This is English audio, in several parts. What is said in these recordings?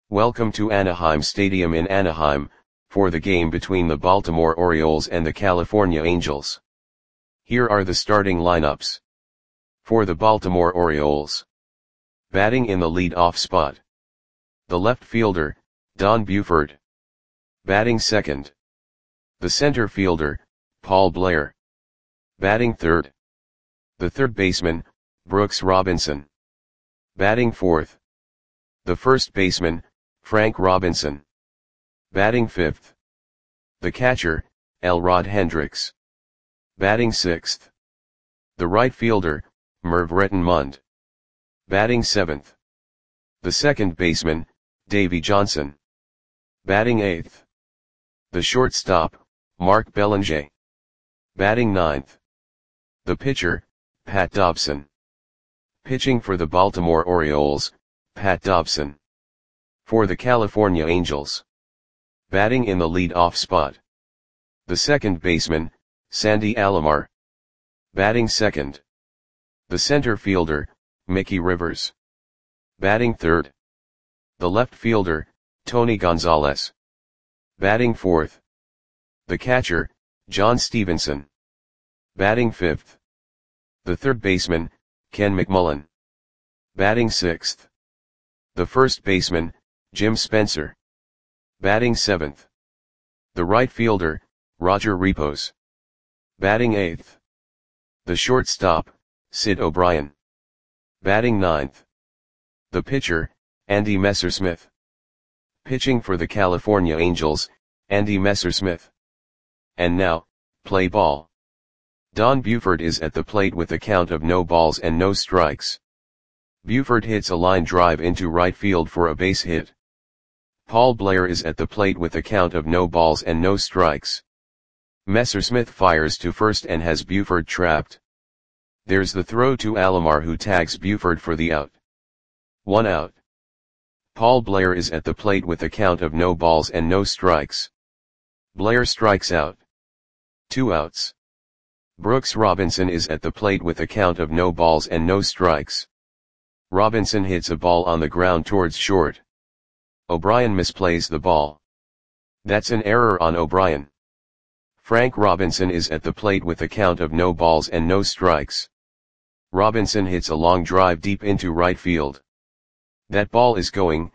Welcome to Anaheim Stadium in Anaheim, for the game between the Baltimore Orioles and the California Angels. Here are the starting lineups. For the Baltimore Orioles. Batting in the lead-off spot. The left fielder, Don Buford. Batting second. The center fielder, Paul Blair. Batting third. The third baseman, Brooks Robinson. Batting fourth. The first baseman, Frank Robinson. Batting fifth. The catcher, Elrod Hendricks. Batting sixth. The right fielder, Merv Rettenmund. Batting seventh. The second baseman, Davey Johnson. Batting eighth. The shortstop, Mark Belanger. Batting ninth. The pitcher, Pat Dobson. Pitching for the Baltimore Orioles, Pat Dobson. For the California Angels. Batting in the lead-off spot. The second baseman, Sandy Alomar. Batting second. The center fielder, Mickey Rivers. Batting third. The left fielder, Tony Gonzalez. Batting fourth. The catcher, John Stevenson. Batting fifth. The third baseman, Ken McMullen. Batting sixth. The first baseman, Jim Spencer. Batting seventh. The right fielder, Roger Repos. Batting eighth. The shortstop, Sid O'Brien. Batting ninth. The pitcher, Andy Messersmith. Pitching for the California Angels, Andy Messersmith. And now, play ball. Don Buford is at the plate with a count of no balls and no strikes. Buford hits a line drive into right field for a base hit. Paul Blair is at the plate with a count of no balls and no strikes. Messersmith fires to first and has Buford trapped. There's the throw to Alomar, who tags Buford for the out. 1 out. Paul Blair is at the plate with a count of no balls and no strikes. Blair strikes out. 2 outs. Brooks Robinson is at the plate with a count of no balls and no strikes. Robinson hits a ball on the ground towards short. O'Brien misplays the ball. That's an error on O'Brien. Frank Robinson is at the plate with a count of no balls and no strikes. Robinson hits a long drive deep into right field. That ball is gone.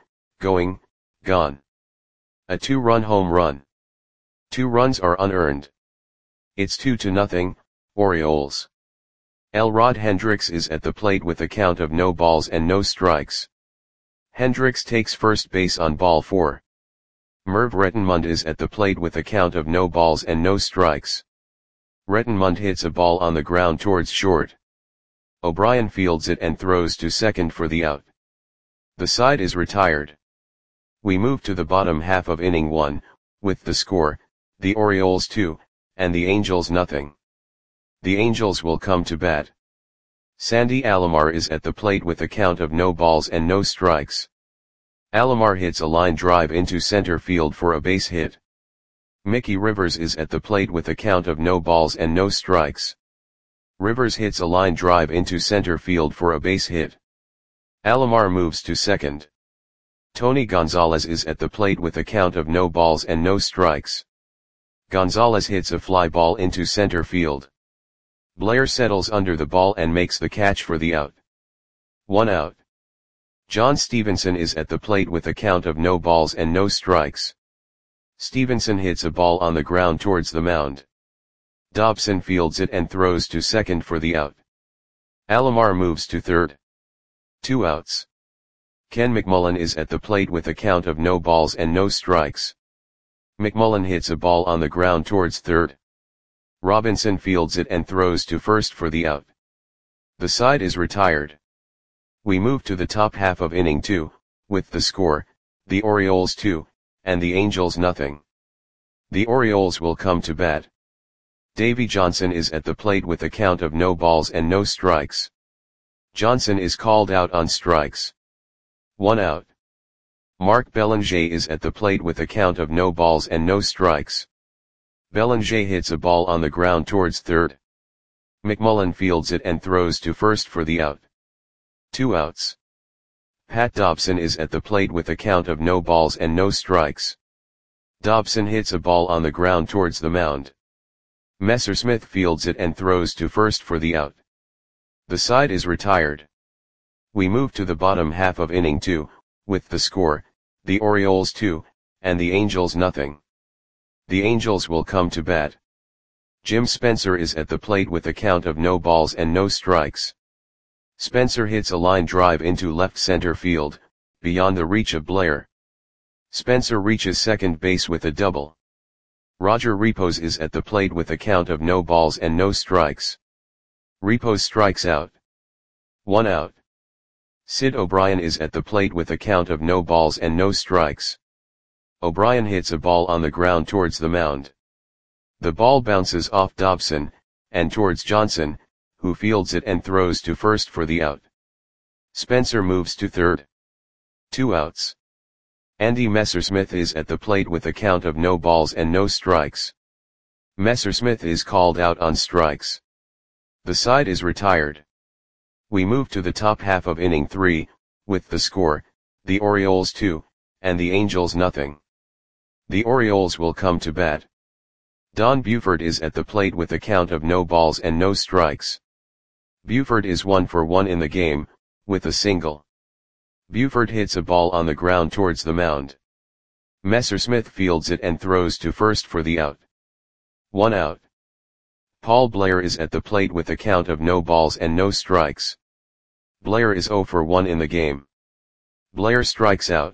A 2-run home run. 2 runs are unearned. It's 2-0, Orioles. Elrod Hendricks is at the plate with a count of no balls and no strikes. Hendricks takes first base on ball 4. Merv Rettenmund is at the plate with a count of no balls and no strikes. Rettenmund hits a ball on the ground towards short. O'Brien fields it and throws to second for the out. The side is retired. We move to the bottom half of inning 1, with the score, the Orioles 2, and the Angels nothing. The Angels will come to bat. Sandy Alomar is at the plate with a count of no balls and no strikes. Alomar hits a line drive into center field for a base hit. Mickey Rivers is at the plate with a count of no balls and no strikes. Rivers hits a line drive into center field for a base hit. Alomar moves to second. Tony Gonzalez is at the plate with a count of no balls and no strikes. Gonzalez hits a fly ball into center field. Blair settles under the ball and makes the catch for the out. 1 out. John Stevenson is at the plate with a count of no balls and no strikes. Stevenson hits a ball on the ground towards the mound. Dobson fields it and throws to second for the out. Alomar moves to third. 2 outs. Ken McMullen is at the plate with a count of no balls and no strikes. McMullen hits a ball on the ground towards third. Robinson fields it and throws to first for the out. The side is retired. We move to the top half of inning 2, with the score, the Orioles 2, and the Angels nothing. The Orioles will come to bat. Davey Johnson is at the plate with a count of no balls and no strikes. Johnson is called out on strikes. 1 out. Mark Belanger is at the plate with a count of no balls and no strikes. Belanger hits a ball on the ground towards third. McMullen fields it and throws to first for the out. 2 outs. Pat Dobson is at the plate with a count of no balls and no strikes. Dobson hits a ball on the ground towards the mound. Messersmith fields it and throws to first for the out. The side is retired. We move to the bottom half of inning 2, with the score, the Orioles 2, and the Angels nothing. The Angels will come to bat. Jim Spencer is at the plate with a count of no balls and no strikes. Spencer hits a line drive into left center field, beyond the reach of Blair. Spencer reaches second base with a double. Roger Repos is at the plate with a count of no balls and no strikes. Repos strikes out. 1 out. Sid O'Brien is at the plate with a count of no balls and no strikes. O'Brien hits a ball on the ground towards the mound. The ball bounces off Dobson, and towards Johnson, who fields it and throws to first for the out. Spencer moves to third. 2 outs. Andy Messersmith is at the plate with a count of no balls and no strikes. Messersmith is called out on strikes. The side is retired. We move to the top half of inning 3, with the score, the Orioles 2, and the Angels nothing. The Orioles will come to bat. Don Buford is at the plate with a count of no balls and no strikes. Buford is 1 for 1 in the game, with a single. Buford hits a ball on the ground towards the mound. Messersmith fields it and throws to first for the out. 1 out. Paul Blair is at the plate with a count of no balls and no strikes. Blair is 0 for 1 in the game. Blair strikes out.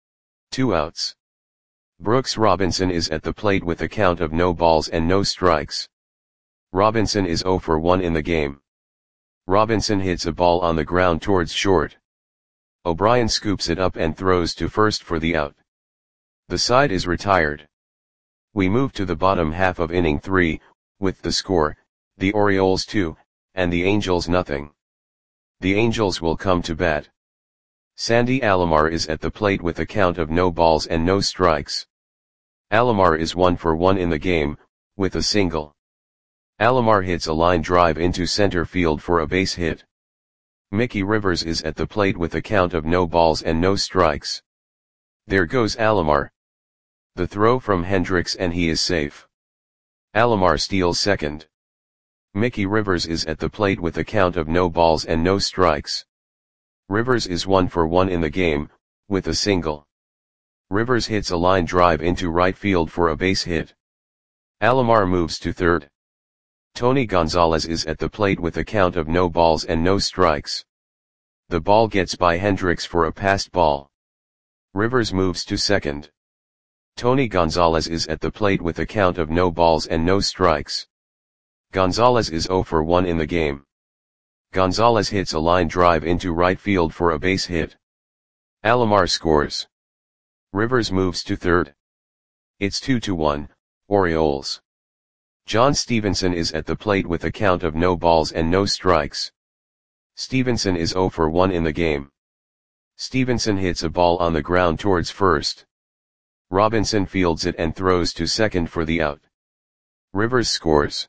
2 outs. Brooks Robinson is at the plate with a count of no balls and no strikes. Robinson is 0 for 1 in the game. Robinson hits a ball on the ground towards short. O'Brien scoops it up and throws to first for the out. The side is retired. We move to the bottom half of inning 3, with the score, the Orioles 2, and the Angels nothing. The Angels will come to bat. Sandy Alomar is at the plate with a count of no balls and no strikes. Alomar is 1 for 1 in the game, with a single. Alomar hits a line drive into center field for a base hit. Mickey Rivers is at the plate with a count of no balls and no strikes. There goes Alomar. The throw from Hendricks and he is safe. Alomar steals second. Mickey Rivers is at the plate with a count of no balls and no strikes. Rivers is 1 for 1 in the game, with a single. Rivers hits a line drive into right field for a base hit. Alomar moves to third. Tony Gonzalez is at the plate with a count of no balls and no strikes. The ball gets by Hendricks for a passed ball. Rivers moves to second. Tony Gonzalez is at the plate with a count of no balls and no strikes. Gonzalez is 0 for 1 in the game. Gonzalez hits a line drive into right field for a base hit. Alomar scores. Rivers moves to third. It's 2-1, Orioles. John Stevenson is at the plate with a count of no balls and no strikes. Stevenson is 0 for 1 in the game. Stevenson hits a ball on the ground towards first. Robinson fields it and throws to second for the out. Rivers scores.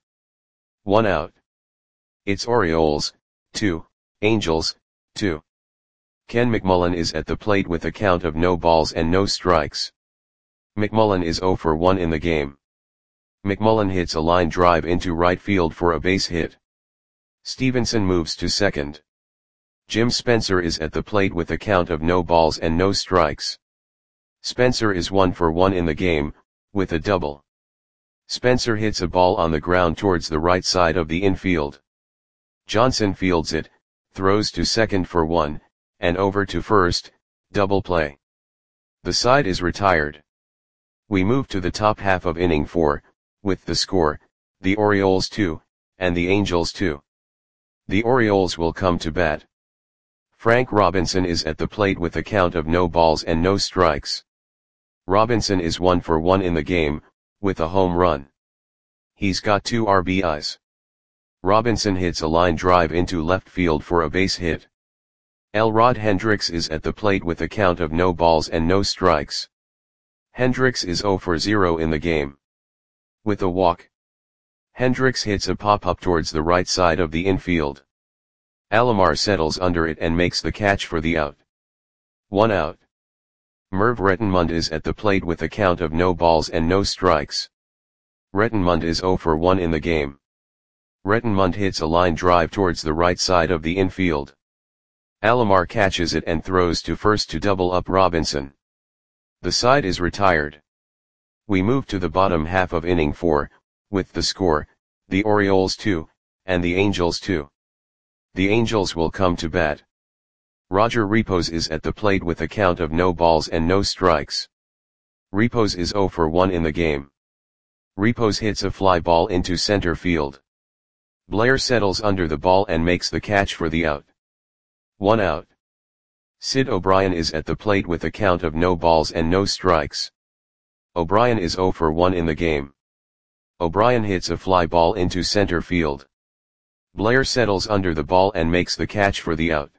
1 out. It's Orioles, 2, Angels, 2. Ken McMullen is at the plate with a count of no balls and no strikes. McMullen is 0 for 1 in the game. McMullen hits a line drive into right field for a base hit. Stevenson moves to second. Jim Spencer is at the plate with a count of no balls and no strikes. Spencer is 1 for 1 in the game, with a double. Spencer hits a ball on the ground towards the right side of the infield. Johnson fields it, throws to second for 1, and over to first, double play. The side is retired. We move to the top half of inning 4, with the score, the Orioles 2, and the Angels 2. The Orioles will come to bat. Frank Robinson is at the plate with a count of no balls and no strikes. Robinson is 1 for 1 in the game, with a home run. He's got 2 RBIs. Robinson hits a line drive into left field for a base hit. Elrod Hendricks is at the plate with a count of no balls and no strikes. Hendricks is 0 for 0 in the game. With a walk. Hendricks hits a pop-up towards the right side of the infield. Alomar settles under it and makes the catch for the out. 1 out. Merv Rettenmund is at the plate with a count of no balls and no strikes. Rettenmund is 0 for 1 in the game. Rettenmund hits a line drive towards the right side of the infield. Alomar catches it and throws to first to double up Robinson. The side is retired. We move to the bottom half of inning 4, with the score, the Orioles 2, and the Angels 2. The Angels will come to bat. Roger Repos is at the plate with a count of no balls and no strikes. Repos is 0 for 1 in the game. Repos hits a fly ball into center field. Blair settles under the ball and makes the catch for the out. 1 out. Sid O'Brien is at the plate with a count of no balls and no strikes. O'Brien is 0 for 1 in the game. O'Brien hits a fly ball into center field. Blair settles under the ball and makes the catch for the out.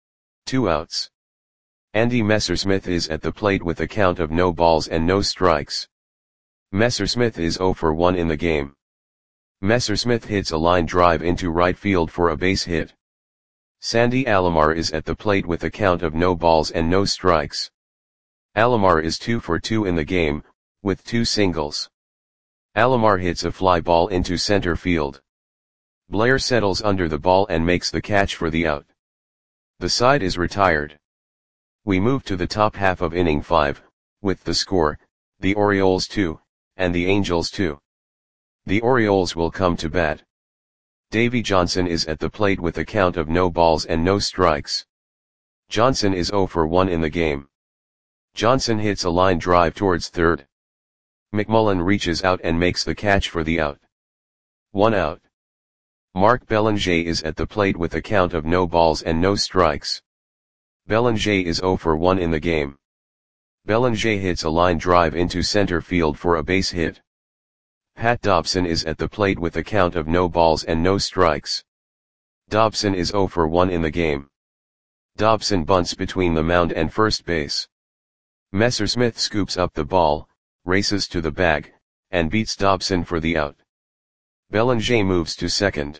2 outs. Andy Messersmith is at the plate with a count of no balls and no strikes. Messersmith is 0 for 1 in the game. Messersmith hits a line drive into right field for a base hit. Sandy Alomar is at the plate with a count of no balls and no strikes. Alomar is 2 for 2 in the game, with 2 singles. Alomar hits a fly ball into center field. Blair settles under the ball and makes the catch for the out. The side is retired. We move to the top half of inning 5, with the score, the Orioles 2, and the Angels 2. The Orioles will come to bat. Davey Johnson is at the plate with a count of no balls and no strikes. Johnson is 0 for 1 in the game. Johnson hits a line drive towards third. McMullen reaches out and makes the catch for the out. 1 out. Mark Belanger is at the plate with a count of no balls and no strikes. Belanger is 0 for 1 in the game. Belanger hits a line drive into center field for a base hit. Pat Dobson is at the plate with a count of no balls and no strikes. Dobson is 0 for 1 in the game. Dobson bunts between the mound and first base. Messersmith scoops up the ball, races to the bag, and beats Dobson for the out. Belanger moves to second.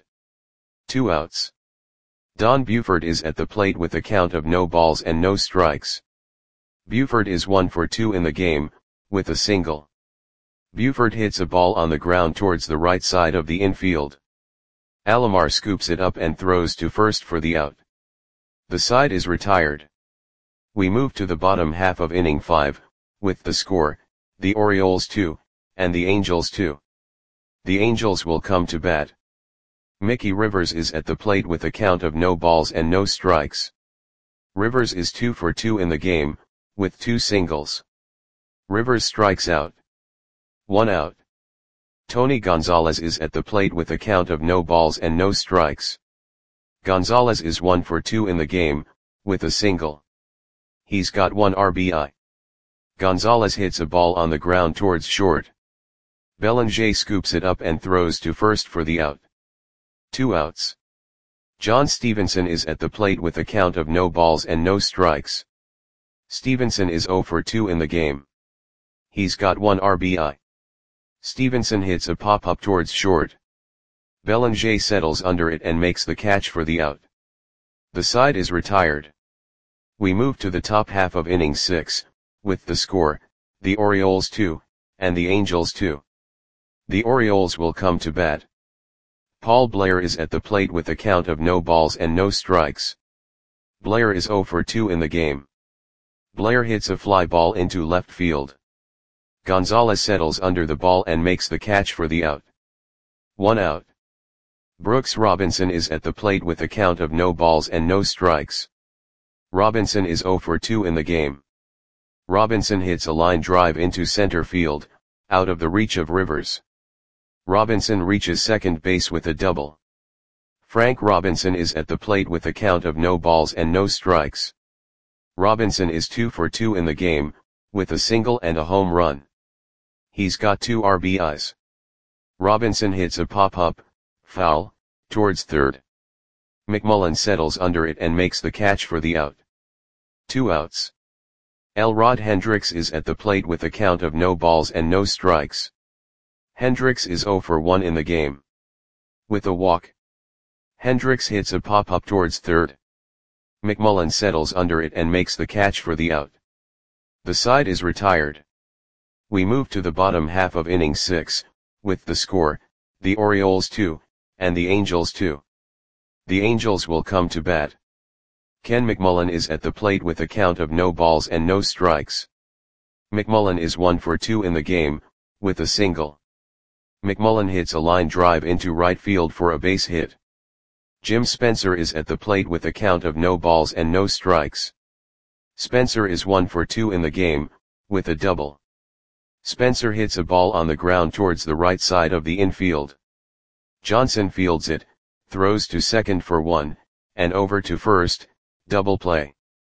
2 outs. Don Buford is at the plate with a count of no balls and no strikes. Buford is 1 for 2 in the game, with a single. Buford hits a ball on the ground towards the right side of the infield. Alomar scoops it up and throws to first for the out. The side is retired. We move to the bottom half of inning 5, with the score, the Orioles 2, and the Angels 2. The Angels will come to bat. Mickey Rivers is at the plate with a count of no balls and no strikes. Rivers is 2 for 2 in the game, with 2 singles. Rivers strikes out. 1 out. Tony Gonzalez is at the plate with a count of no balls and no strikes. Gonzalez is 1 for 2 in the game, with a single. He's got 1 RBI. Gonzalez hits a ball on the ground towards short. Belanger scoops it up and throws to first for the out. 2 outs. John Stevenson is at the plate with a count of no balls and no strikes. Stevenson is 0 for 2 in the game. He's got 1 RBI. Stevenson hits a pop-up towards short. Belanger settles under it and makes the catch for the out. The side is retired. We move to the top half of inning 6, with the score, the Orioles 2, and the Angels 2. The Orioles will come to bat. Paul Blair is at the plate with a count of no balls and no strikes. Blair is 0 for 2 in the game. Blair hits a fly ball into left field. Gonzalez settles under the ball and makes the catch for the out. 1 out. Brooks Robinson is at the plate with a count of no balls and no strikes. Robinson is 0 for 2 in the game. Robinson hits a line drive into center field, out of the reach of Rivers. Robinson reaches second base with a double. Frank Robinson is at the plate with a count of no balls and no strikes. Robinson is 2 for 2 in the game, with a single and a home run. He's got 2 RBIs. Robinson hits a pop-up, foul, towards third. McMullen settles under it and makes the catch for the out. 2 outs. Elrod Hendricks is at the plate with a count of no balls and no strikes. Hendricks is 0 for 1 in the game. With a walk. Hendricks hits a pop-up towards third. McMullen settles under it and makes the catch for the out. The side is retired. We move to the bottom half of inning 6, with the score, the Orioles 2, and the Angels 2. The Angels will come to bat. Ken McMullen is at the plate with a count of no balls and no strikes. McMullen is 1 for 2 in the game, with a single. McMullen hits a line drive into right field for a base hit. Jim Spencer is at the plate with a count of no balls and no strikes. Spencer is 1 for 2 in the game, with a double. Spencer hits a ball on the ground towards the right side of the infield. Johnson fields it, throws to second for 1, and over to first, double play.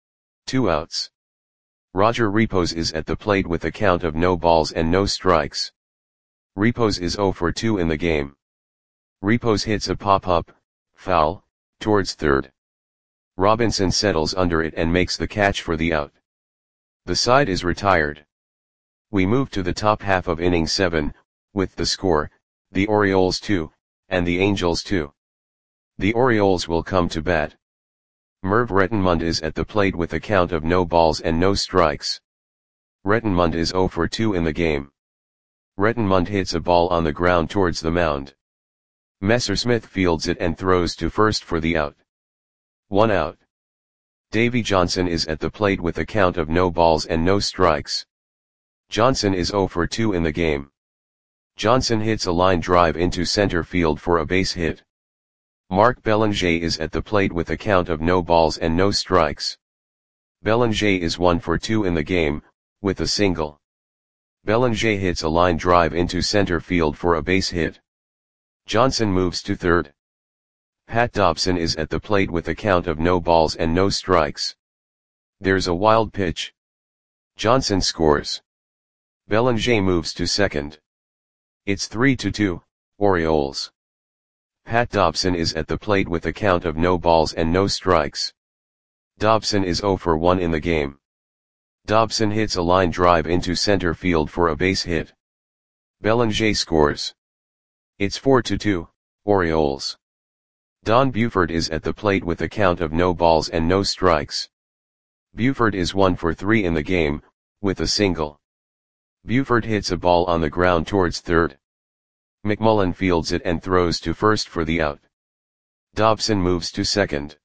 2 outs. Roger Repos is at the plate with a count of no balls and no strikes. Repos is 0 for 2 in the game. Repos hits a pop-up, foul, towards third. Robinson settles under it and makes the catch for the out. The side is retired. We move to the top half of inning 7, with the score, the Orioles 2, and the Angels 2. The Orioles will come to bat. Merv Rettenmund is at the plate with a count of no balls and no strikes. Rettenmund is 0 for 2 in the game. Rettenmund hits a ball on the ground towards the mound. Messersmith fields it and throws to first for the out. 1 out. Davy Johnson is at the plate with a count of no balls and no strikes. Johnson is 0 for 2 in the game. Johnson hits a line drive into center field for a base hit. Mark Belanger is at the plate with a count of no balls and no strikes. Belanger is 1 for 2 in the game, with a single. Belanger hits a line drive into center field for a base hit. Johnson moves to third. Pat Dobson is at the plate with a count of no balls and no strikes. There's a wild pitch. Johnson scores. Belanger moves to second. It's 3-2, Orioles. Pat Dobson is at the plate with a count of no balls and no strikes. Dobson is 0 for 1 in the game. Dobson hits a line drive into center field for a base hit. Belanger scores. It's 4-2, Orioles. Don Buford is at the plate with a count of no balls and no strikes. Buford is 1 for 3 in the game, with a single. Buford hits a ball on the ground towards third. McMullen fields it and throws to first for the out. Dobson moves to second.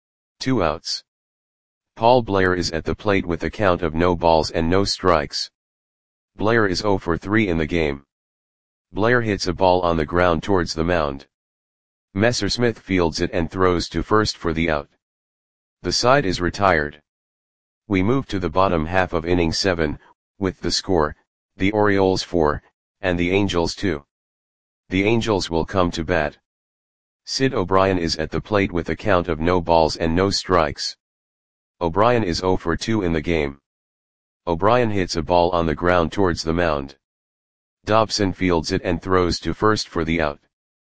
2 outs. Paul Blair is at the plate with a count of no balls and no strikes. Blair is 0 for 3 in the game. Blair hits a ball on the ground towards the mound. Messersmith fields it and throws to first for the out. The side is retired. We move to the bottom half of inning 7, with the score, the Orioles 4, and the Angels 2. The Angels will come to bat. Sid O'Brien is at the plate with a count of no balls and no strikes. O'Brien is 0 for 2 in the game. O'Brien hits a ball on the ground towards the mound. Dobson fields it and throws to first for the out.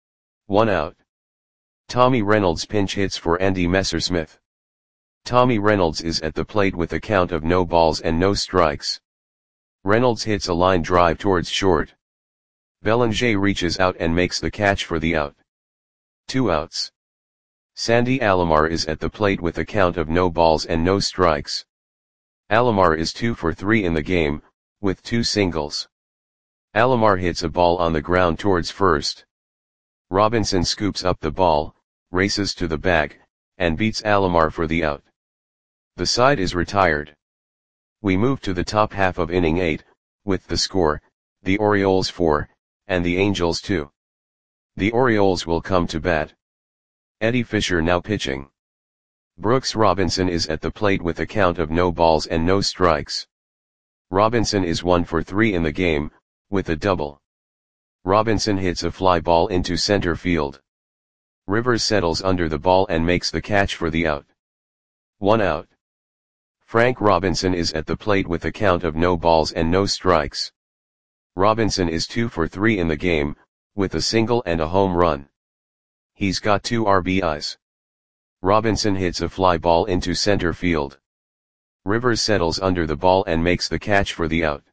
1 out. Tommy Reynolds pinch hits for Andy Messersmith. Tommy Reynolds is at the plate with a count of no balls and no strikes. Reynolds hits a line drive towards short. Belanger reaches out and makes the catch for the out. 2 outs. Sandy Alomar is at the plate with a count of no balls and no strikes. Alomar is 2 for 3 in the game, with 2 singles. Alomar hits a ball on the ground towards first. Robinson scoops up the ball, races to the bag, and beats Alomar for the out. The side is retired. We move to the top half of inning 8, with the score, the Orioles 4, and the Angels 2. The Orioles will come to bat. Eddie Fisher now pitching. Brooks Robinson is at the plate with a count of no balls and no strikes. Robinson is 1 for 3 in the game, with a double. Robinson hits a fly ball into center field. Rivers settles under the ball and makes the catch for the out. 1 out. Frank Robinson is at the plate with a count of no balls and no strikes. Robinson is 2 for 3 in the game, with a single and a home run. He's got 2 RBIs. Robinson hits a fly ball into center field. Rivers settles under the ball and makes the catch for the out.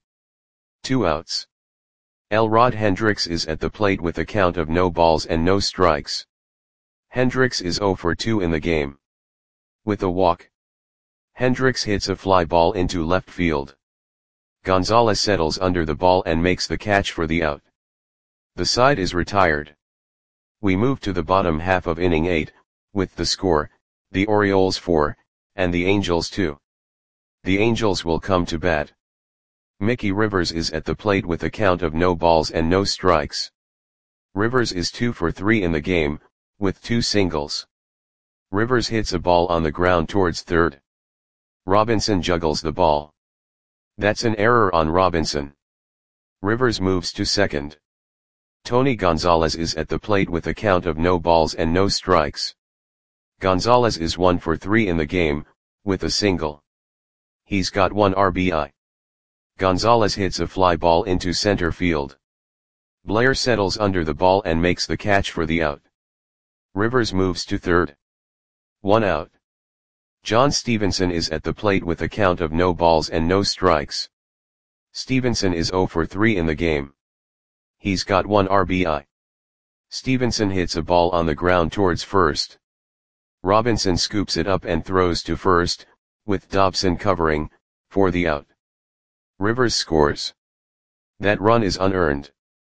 2 outs. Elrod Hendricks is at the plate with a count of no balls and no strikes. Hendricks is 0 for 2 in the game. With a walk, Hendricks hits a fly ball into left field. Gonzalez settles under the ball and makes the catch for the out. The side is retired. We move to the bottom half of inning 8, with the score, the Orioles 4, and the Angels 2. The Angels will come to bat. Mickey Rivers is at the plate with a count of no balls and no strikes. Rivers is 2 for 3 in the game, with 2 singles. Rivers hits a ball on the ground towards third. Robinson juggles the ball. That's an error on Robinson. Rivers moves to second. Tony Gonzalez is at the plate with a count of no balls and no strikes. Gonzalez is 1 for 3 in the game, with a single. He's got 1 RBI. Gonzalez hits a fly ball into center field. Blair settles under the ball and makes the catch for the out. Rivers moves to third. 1 out. John Stevenson is at the plate with a count of no balls and no strikes. Stevenson is 0 for 3 in the game. He's got 1 RBI. Stevenson hits a ball on the ground towards first. Robinson scoops it up and throws to first, with Dobson covering, for the out. Rivers scores. That run is unearned.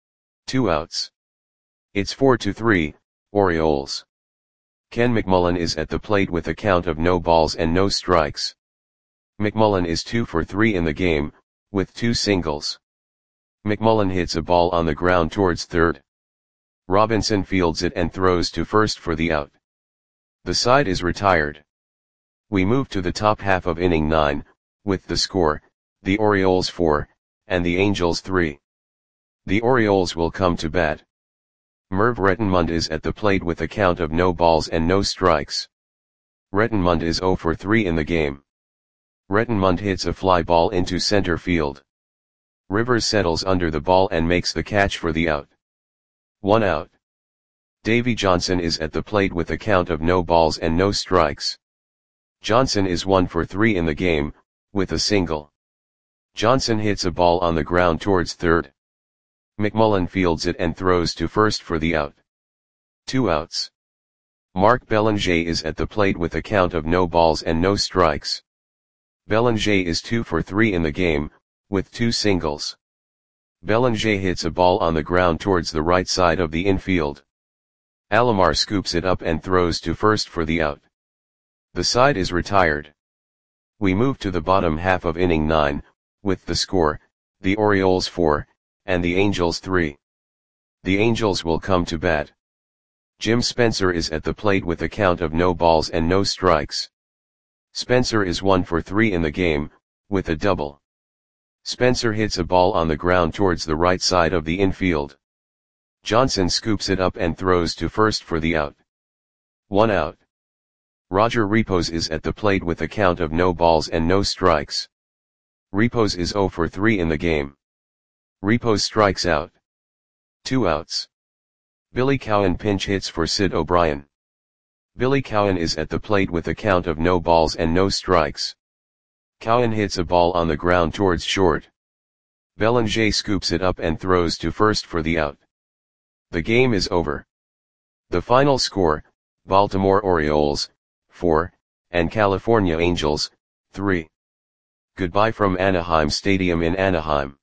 2 outs. It's 4-3, Orioles. Ken McMullen is at the plate with a count of no balls and no strikes. McMullen is 2 for 3 in the game, with 2 singles. McMullen hits a ball on the ground towards third. Robinson fields it and throws to first for the out. The side is retired. We move to the top half of inning 9, with the score, the Orioles 4, and the Angels 3. The Orioles will come to bat. Merv Rettenmund is at the plate with a count of no balls and no strikes. Rettenmund is 0 for 3 in the game. Rettenmund hits a fly ball into center field. Rivers settles under the ball and makes the catch for the out. 1 out. Davy Johnson is at the plate with a count of no balls and no strikes. Johnson is 1 for 3 in the game, with a single. Johnson hits a ball on the ground towards third. McMullen fields it and throws to first for the out. 2 outs. Mark Belanger is at the plate with a count of no balls and no strikes. Belanger is 2 for 3 in the game, with 2 singles. Belanger hits a ball on the ground towards the right side of the infield. Alomar scoops it up and throws to first for the out. The side is retired. We move to the bottom half of inning 9, with the score, the Orioles 4, and the Angels 3. The Angels will come to bat. Jim Spencer is at the plate with a count of no balls and no strikes. Spencer is 1 for 3 in the game, with a double. Spencer hits a ball on the ground towards the right side of the infield. Johnson scoops it up and throws to first for the out. 1 out. Roger Repos is at the plate with a count of no balls and no strikes. Repos is 0 for 3 in the game. Repos strikes out. 2 outs. Billy Cowan pinch hits for Sid O'Brien. Billy Cowan is at the plate with a count of no balls and no strikes. Cowan hits a ball on the ground towards short. Belanger scoops it up and throws to first for the out. The game is over. The final score, Baltimore Orioles, 4, and California Angels, 3. Goodbye from Anaheim Stadium in Anaheim.